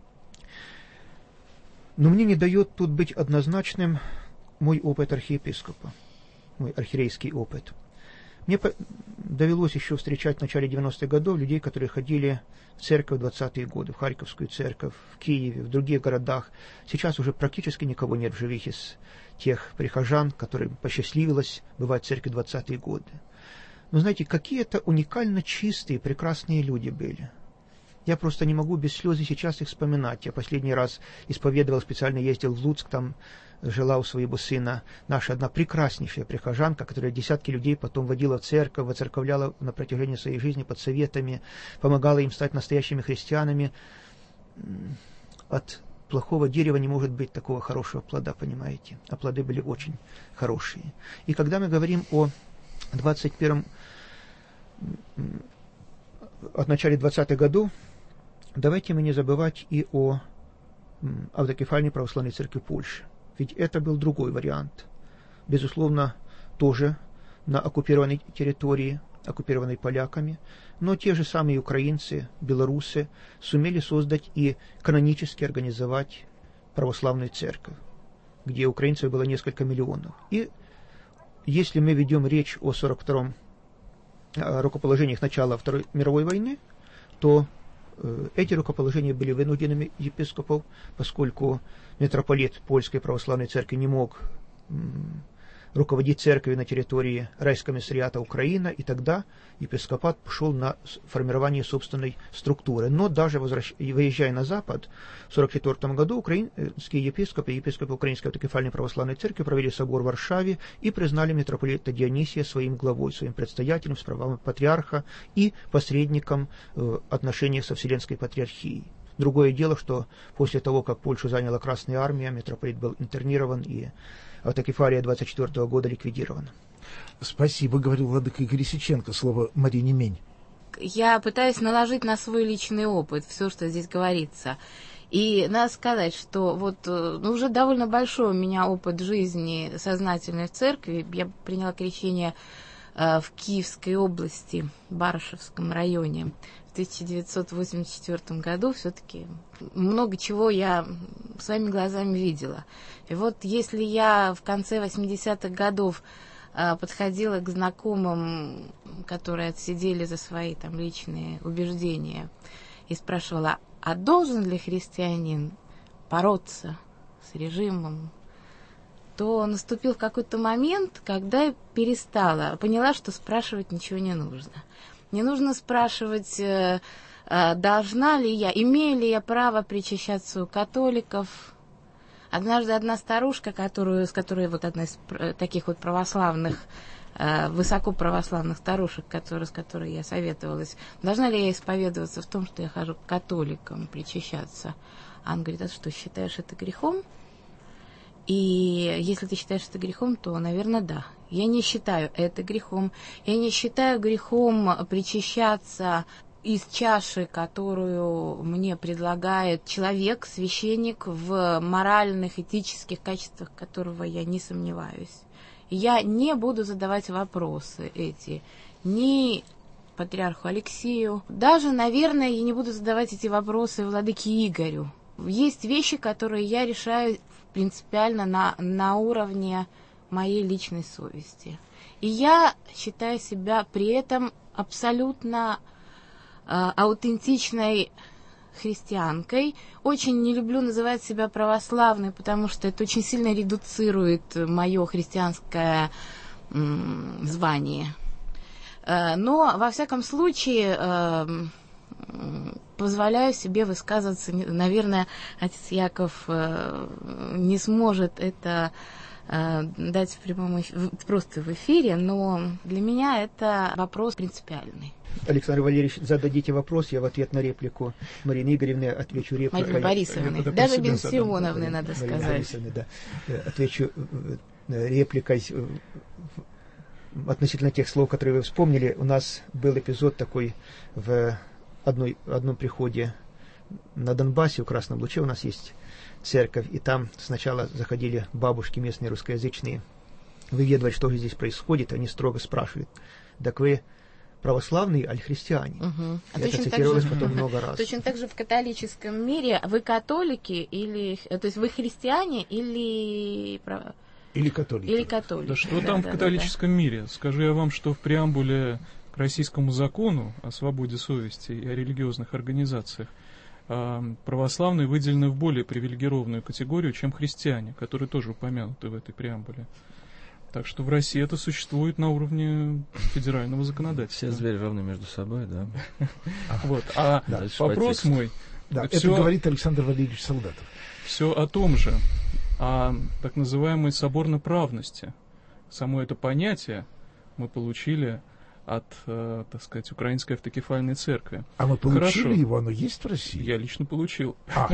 Но мне не дает тут быть однозначным мой опыт архиепископа, мой архиерейский опыт. Мне довелось еще встречать в начале девяностых годов людей, которые ходили в церковь в двадцатые годы, в Харьковскую церковь, в Киеве, в других городах. Сейчас уже практически никого нет в живых из тех прихожан, которым посчастливилось бывать в церкви в двадцатые годы. Но знаете, какие это уникально чистые, прекрасные люди были. Я просто не могу без слез сейчас их вспоминать. Я последний раз исповедовал, специально ездил в Луцк, там жила у своего сына наша одна прекраснейшая прихожанка, которая десятки людей потом водила в церковь, воцерковляла на протяжении своей жизни под советами, помогала им стать настоящими христианами. От плохого дерева не может быть такого хорошего плода, понимаете? А плоды были очень хорошие. И когда мы говорим о двадцать первом, от начале двадцатых годов, давайте мы не забывать и о автокефальной православной церкви Польши. Ведь это был другой вариант. Безусловно, тоже на оккупированной территории, оккупированной поляками, но те же самые украинцы, белорусы сумели создать и канонически организовать православную церковь, где украинцев было несколько миллионов. И если мы ведем речь о сорок втором рукоположениях начала Второй мировой войны, то эти рукоположения были вынужденными епископов, поскольку митрополит Польской православной церкви не мог руководить церковью на территории Райскомиссариата Украина, и тогда епископат пошел на формирование собственной структуры. Но даже возвращ... выезжая на Запад, в сорок четвёртом году украинские епископы и епископы Украинской автокефальной православной церкви провели собор в Варшаве и признали митрополита Дионисия своим главой, своим предстоятелем с правами патриарха и посредником в отношениях со Вселенской патриархией. Другое дело, что после того, как Польшу заняла Красная Армия, митрополит был интернирован, и автокефалия двадцать четвёртого года ликвидирована. Спасибо, говорил владыка Игорь Исиченко. Слово Марине Мень. Я пытаюсь наложить на свой личный опыт все, что здесь говорится. И надо сказать, что вот ну, уже довольно большой у меня опыт жизни сознательной в церкви. Я приняла крещение э, в Киевской области, в Барышевском районе. В тысяча девятьсот восемьдесят четвёртом году все-таки много чего я своими глазами видела. И вот если я в конце восьмидесятых годов э, подходила к знакомым, которые отсидели за свои там личные убеждения, и спрашивала, а должен ли христианин бороться с режимом, то наступил какой-то момент, когда я перестала, поняла, что спрашивать ничего не нужно. Не нужно спрашивать, должна ли я, имею ли я право причащаться у католиков. Однажды одна старушка, которую, с которой вот одна из таких вот православных, высоко православных старушек, которые, с которой я советовалась, должна ли я исповедоваться в том, что я хожу к католикам причащаться? А она говорит, а что, считаешь это грехом? И если ты считаешь это грехом, то, наверное, да. Я не считаю это грехом. Я не считаю грехом причащаться из чаши, которую мне предлагает человек, священник, в моральных, этических качествах которого я не сомневаюсь. Я не буду задавать вопросы эти ни патриарху Алексею, даже, наверное, я не буду задавать эти вопросы владыке Игорю. есть вещи, которые я решаю принципиально на, на уровне моей личной совести. И я считаю себя при этом абсолютно э, аутентичной христианкой. Очень не люблю называть себя православной, потому что это очень сильно редуцирует мое христианское м, звание. Э, но, во всяком случае, э, позволяю себе высказываться. Наверное, отец Яков э, не сможет это э, дать в прямом эфире, просто в эфире, но для меня это вопрос принципиальный. Александр Валерьевич, зададите вопрос, я в ответ на реплику Марины Игоревны отвечу реплику. Марины Борисовны, даже Бенсионовны, надо сказать. Борисовны, да. Отвечу репликой относительно тех слов, которые вы вспомнили. У нас был эпизод такой в одной, одном приходе на Донбассе, в Красном Луче у нас есть церковь, и там сначала заходили бабушки местные русскоязычные выведывать, что же здесь происходит, они строго спрашивают: так вы православные, аль христиане? Угу. А это цитировалось же, потом много раз. Точно так же в католическом мире вы католики или, то есть вы христиане или или католики? Или католики. Да что да, там да, в католическом да, да. мире? Скажу я вам, что в преамбуле к российскому закону о свободе совести и о религиозных организациях православные выделены в более привилегированную категорию, чем христиане, которые тоже упомянуты в этой преамбуле. Так что в России это существует на уровне федерального законодательства. Все звери равны между собой, да. Вот. А вопрос мой... Да, это говорит Александр Валерьевич Солдатов. Все о том же, о так называемой соборноправности. Само это понятие мы получили от, э, так сказать, Украинской автокефальной церкви. А мы получили Хорошо. его? Оно есть в России? Я лично получил. А.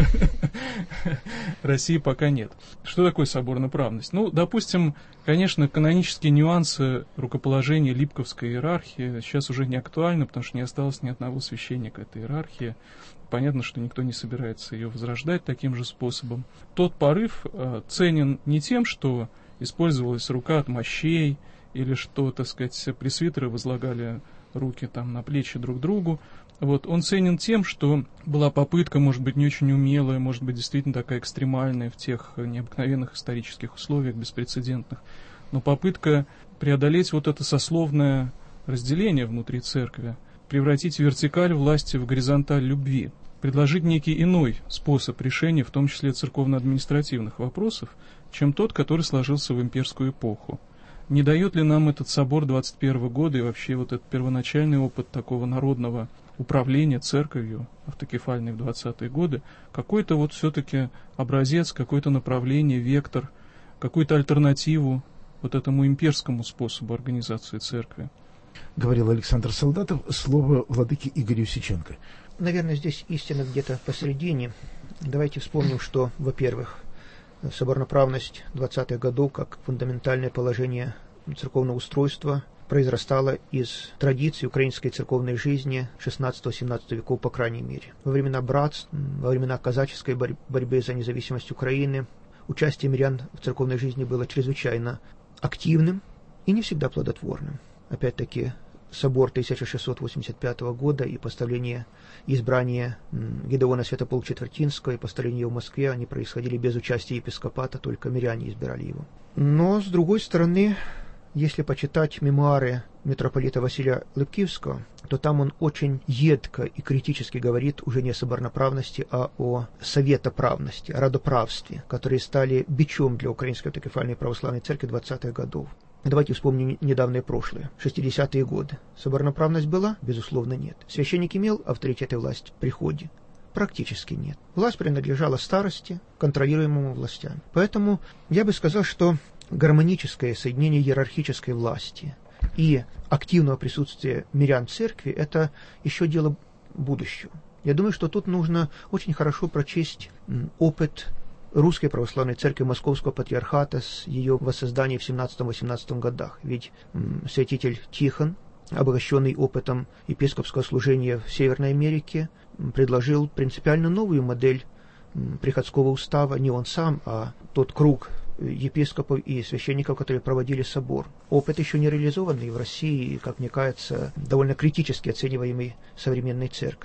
России пока нет. Что такое соборноправность? Ну, допустим, конечно, канонические нюансы рукоположения Липковской иерархии сейчас уже не актуальны, потому что не осталось ни одного священника этой иерархии. Понятно, что никто не собирается ее возрождать таким же способом. Тот порыв э, ценен не тем, что использовалась рука от мощей, или что, так сказать, пресвитеры возлагали руки там на плечи друг другу. Вот. Он ценен тем, что была попытка, может быть, не очень умелая, может быть, действительно такая экстремальная в тех необыкновенных исторических условиях, беспрецедентных, но попытка преодолеть вот это сословное разделение внутри церкви, превратить вертикаль власти в горизонталь любви, предложить некий иной способ решения, в том числе церковно-административных вопросов, чем тот, который сложился в имперскую эпоху. Не дает ли нам этот собор двадцать первого года и вообще вот этот первоначальный опыт такого народного управления церковью автокефальной в двадцатые годы какой-то вот все-таки образец, какое-то направление, вектор, какую-то альтернативу вот этому имперскому способу организации церкви? Говорил Александр Солдатов. Слово владыке Игорю Сеченко. Наверное, здесь истина где-то посередине. Давайте вспомним, что, во-первых, соборноправность двадцатых годов как фундаментальное положение церковного устройства произрастала из традиций украинской церковной жизни шестнадцатого-семнадцатого веков, по крайней мере. Во времена братств, во времена казаческой борь- борьбы за независимость Украины участие мирян в церковной жизни было чрезвычайно активным и не всегда плодотворным. Опять-таки, собор тысяча шестьсот восемьдесят пятого года и поставление избрания Гедеона Святополк-Четвертинского и поставление его в Москве, они происходили без участия епископата, только миряне избирали его. Но, с другой стороны, если почитать мемуары митрополита Василия Липківського, то там он очень едко и критически говорит уже не о соборноправности, а о советоправности, о родоправстве, которые стали бичом для Украинской автокефальной православной церкви двадцатых годов. Давайте вспомним недавнее прошлое, шестидесятые годы. Соборноправность была? Безусловно, нет. Священник имел авторитет и власть в приходе? Практически нет. Власть принадлежала старости, контролируемому властями. Поэтому я бы сказал, что гармоническое соединение иерархической власти и активного присутствия мирян в церкви – это еще дело будущего. Я думаю, что тут нужно очень хорошо прочесть опыт Русской Православной Церкви Московского Патриархата с ее воссозданием в семнадцатом-восемнадцатом годах. Ведь м, святитель Тихон, обогащенный опытом епископского служения в Северной Америке, м, предложил принципиально новую модель м, приходского устава. Не он сам, а тот круг епископов и священников, которые проводили собор. Опыт еще не реализованный в России, как мне кажется, довольно критически оцениваемый современной церковью.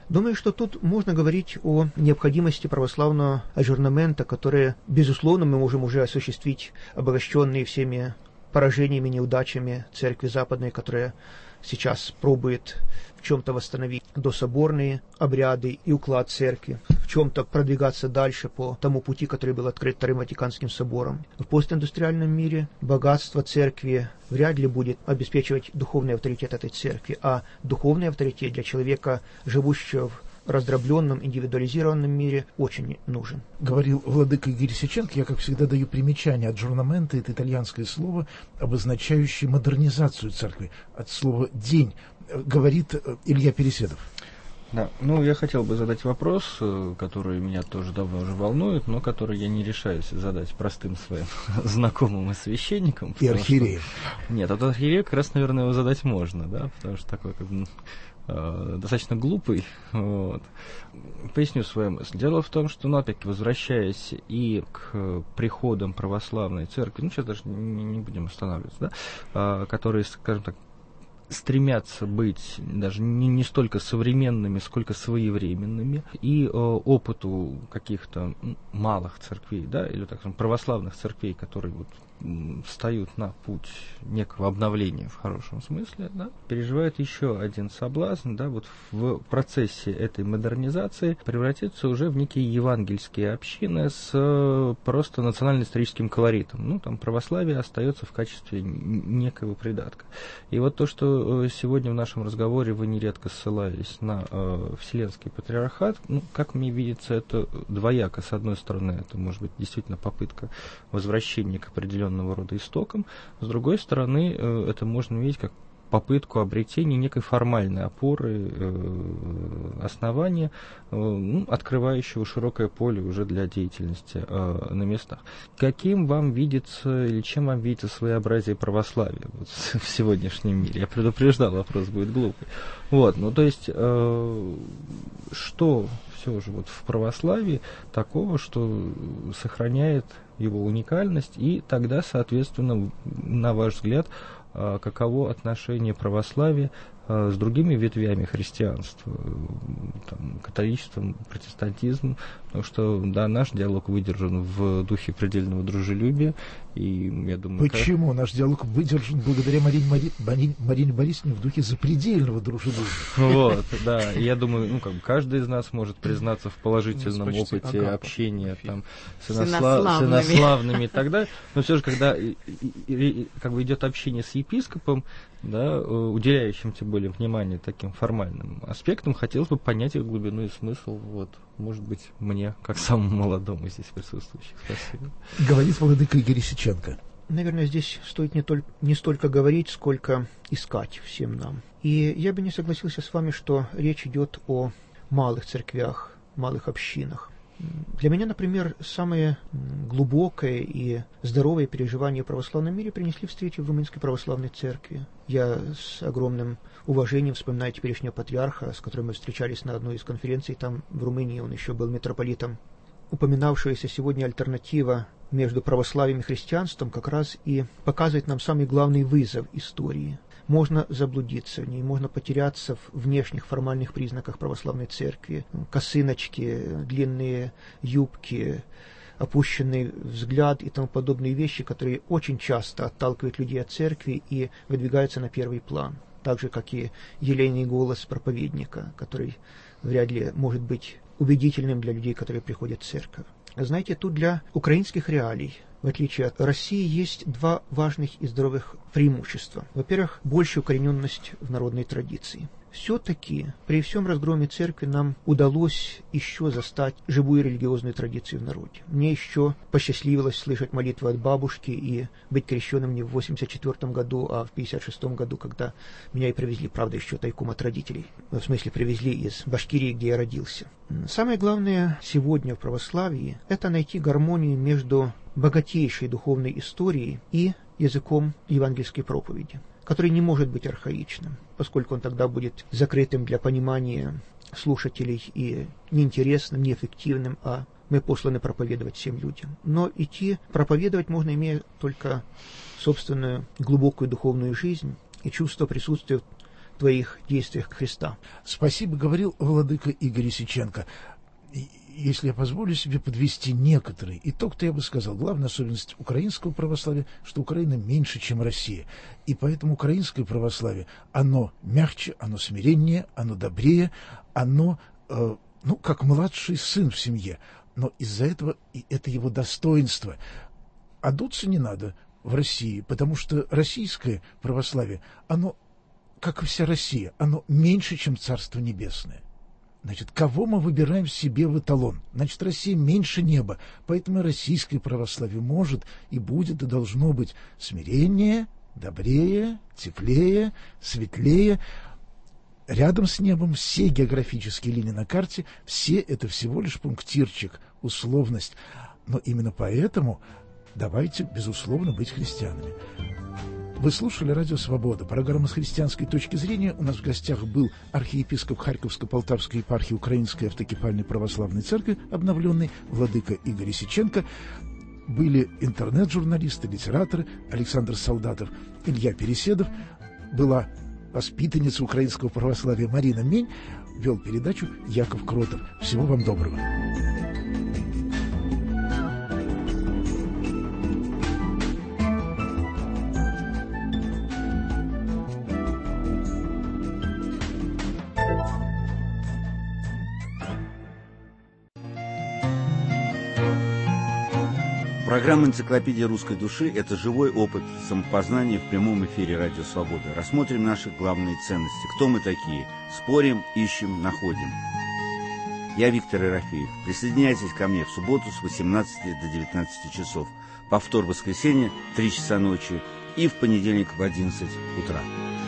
Думаю, что тут можно говорить о необходимости православного ажурнамента, который, безусловно, мы можем уже осуществить, обогащенные всеми поражениями, неудачами церкви западной, которая сейчас пробует в чем-то восстановить дособорные обряды и уклад церкви, в чем-то продвигаться дальше по тому пути, который был открыт Вторым Ватиканским собором. В постиндустриальном мире богатство церкви вряд ли будет обеспечивать духовный авторитет этой церкви, а духовный авторитет для человека, живущего в раздробленном, индивидуализированном мире, очень нужен. Говорил владыка Игорь Сеченко. Я, как всегда, даю примечание. Аджорнамента — это итальянское слово, обозначающее модернизацию церкви. От слова «день», говорит Илья Переседов. Да, ну я хотел бы задать вопрос, который меня тоже давно уже волнует, но который я не решаюсь задать простым своим знакомым и священникам. И архиереям. Что... Нет, от архиерея как раз, наверное, его задать можно, да, потому что такой как бы достаточно глупый. Вот. Поясню свою мысль. Дело в том, что, ну, опять-таки, возвращаясь и к приходам православной церкви, ну, сейчас даже не, не будем останавливаться, да, которые, скажем так, стремятся быть даже не, не столько современными, сколько своевременными, и э, опыту каких-то малых церквей, да, или, так скажем, православных церквей, которые вот встают на путь некого обновления в хорошем смысле, да, переживают еще один соблазн, да, вот в процессе этой модернизации превратиться уже в некие евангельские общины с просто национально-историческим колоритом. Ну, там православие остается в качестве некого придатка. И вот то, что сегодня в нашем разговоре вы нередко ссылались на э, Вселенский патриархат, ну, как мне видится, это двояко. С одной стороны, это может быть действительно попытка возвращения к определенному рода истокам, с другой стороны, это можно видеть как попытку обретения некой формальной опоры, основания, ну, открывающего широкое поле уже для деятельности на местах. Каким вам видится, или чем вам видится своеобразие православия вот, в сегодняшнем мире? Я предупреждал, вопрос будет глупый. Вот, ну, то есть, что все же вот в православии такого, что сохраняет его уникальность, и тогда, соответственно, на ваш взгляд, каково отношение православия с другими ветвями христианства, там, католичеством, протестантизмом, потому что, да, наш диалог выдержан в духе предельного дружелюбия, и я думаю... Почему? Как... Наш диалог выдержан благодаря Марине, Мари... Марине, Марине Борисовне в духе запредельного дружелюбия. Вот, да, и я думаю, ну, как бы каждый из нас может признаться в положительном ну, опыте ага, общения там, с инославными и так далее, но все же, когда и, и, как бы идет общение с епископом, да, уделяющим тем более внимание таким формальным аспектам, хотелось бы понять их глубину и смысл, вот, может быть, мне, как самому молодому здесь присутствующему. Спасибо. Говорит владыка Игорь Сеченко. Наверное, здесь стоит не, только, не столько говорить, сколько искать всем нам. И я бы не согласился с вами, что речь идет о малых церквях, малых общинах. Для меня, например, самое глубокое и здоровое переживание в православном мире принесли встречи в Румынской православной церкви. Я с огромным уважением вспоминаю теперешнего патриарха, с которым мы встречались на одной из конференций там в Румынии, он еще был митрополитом. Упоминавшаяся сегодня альтернатива между православием и христианством как раз и показывает нам самый главный вызов истории. Можно заблудиться в ней, можно потеряться в внешних формальных признаках православной церкви. Косыночки, длинные юбки, опущенный взгляд и тому подобные вещи, которые очень часто отталкивают людей от церкви и выдвигаются на первый план. Так же, как и елейный голос проповедника, который вряд ли может быть убедительным для людей, которые приходят в церковь. Знаете, тут для украинских реалий, в отличие от России, есть два важных и здоровых преимущества. Во-первых, большая укорененность в народной традиции. Все-таки при всем разгроме церкви нам удалось еще застать живую религиозную традицию в народе. Мне еще посчастливилось слышать молитвы от бабушки и быть крещенным не в восемьдесят четвёртом году, а в пятьдесят шестом году, когда меня и привезли, правда, еще тайком от родителей. В смысле, привезли из Башкирии, где я родился. Самое главное сегодня в православии – это найти гармонию между богатейшей духовной историей и языком евангельской проповеди, который не может быть архаичным, поскольку он тогда будет закрытым для понимания слушателей и неинтересным, неэффективным, а мы посланы проповедовать всем людям. Но идти проповедовать можно, имея только собственную глубокую духовную жизнь и чувство присутствия твоих действиях Христа. Спасибо, говорил владыка Игорь Исиченко. Если я позволю себе подвести некоторый итог, то я бы сказал, главная особенность украинского православия, что Украина меньше, чем Россия. И поэтому украинское православие, оно мягче, оно смиреннее, оно добрее, оно, э, ну, как младший сын в семье. Но из-за этого, и это его достоинство. А дуться не надо в России, потому что российское православие, оно, как и вся Россия, оно меньше, чем Царство Небесное. Значит, кого мы выбираем себе в эталон? Значит, Россия меньше неба, поэтому российское православие может и будет, и должно быть смиреннее, добрее, теплее, светлее. Рядом с небом все географические линии на карте, все это всего лишь пунктирчик, условность. Но именно поэтому давайте, безусловно, быть христианами. Вы слушали «Радио Свобода». Программа «С христианской точки зрения». У нас в гостях был архиепископ Харьковско-Полтавской епархии Украинской автокефальной православной церкви, обновленный владыка Игорь Исиченко. Были интернет-журналисты, литераторы Александр Солдатов, Илья Переседов. Была воспитанница украинского православия Марина Мень. Вел передачу Яков Кротов. Всего вам доброго. Программа «Энциклопедия русской души» – это живой опыт самопознания в прямом эфире «Радио Свобода». Рассмотрим наши главные ценности. Кто мы такие? Спорим, ищем, находим. Я Виктор Ерофеев. Присоединяйтесь ко мне в субботу с восемнадцати до девятнадцати часов. Повтор в воскресенье в три часа ночи и в понедельник в одиннадцать утра.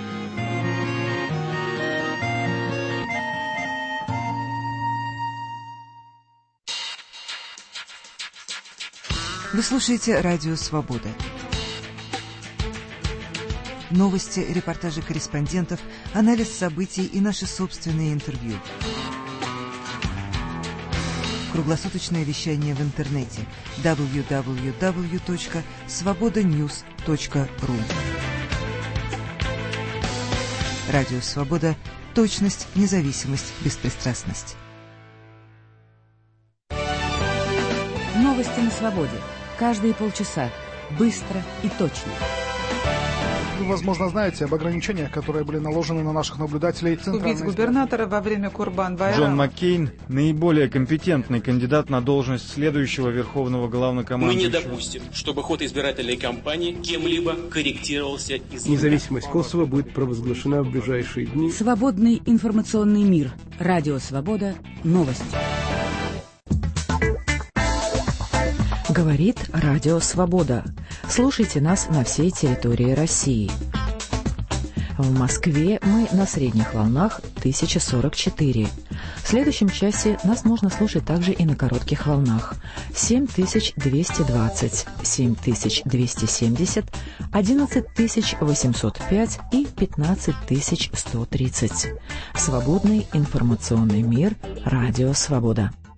Вы слушаете «Радио Свобода». Новости, репортажи корреспондентов, анализ событий и наши собственные интервью. Круглосуточное вещание в интернете дабл ю дабл ю дабл ю точка свобода ньюс точка ру. «Радио Свобода». Точность, независимость, беспристрастность. Новости на свободе. Каждые полчаса. Быстро и точно. Вы, возможно, знаете об ограничениях, которые были наложены на наших наблюдателей. Убить губернатора во время Курбан-Байрама. Джон Маккейн – наиболее компетентный кандидат на должность следующего верховного главнокомандующего. Мы не допустим, чтобы ход избирательной кампании кем-либо корректировался из... Независимость Косово будет провозглашена в ближайшие дни. Свободный информационный мир. Радио Свобода. Новости. Говорит Радио Свобода. Слушайте нас на всей территории России. В Москве мы на средних волнах тысяча сорок четыре. В следующем часе нас можно слушать также и на коротких волнах семь тысяч двести двадцать, семь тысяч двести семьдесят, одиннадцать тысяч восемьсот пять и пятнадцать тысяч сто тридцать. Свободный информационный мир. Радио Свобода.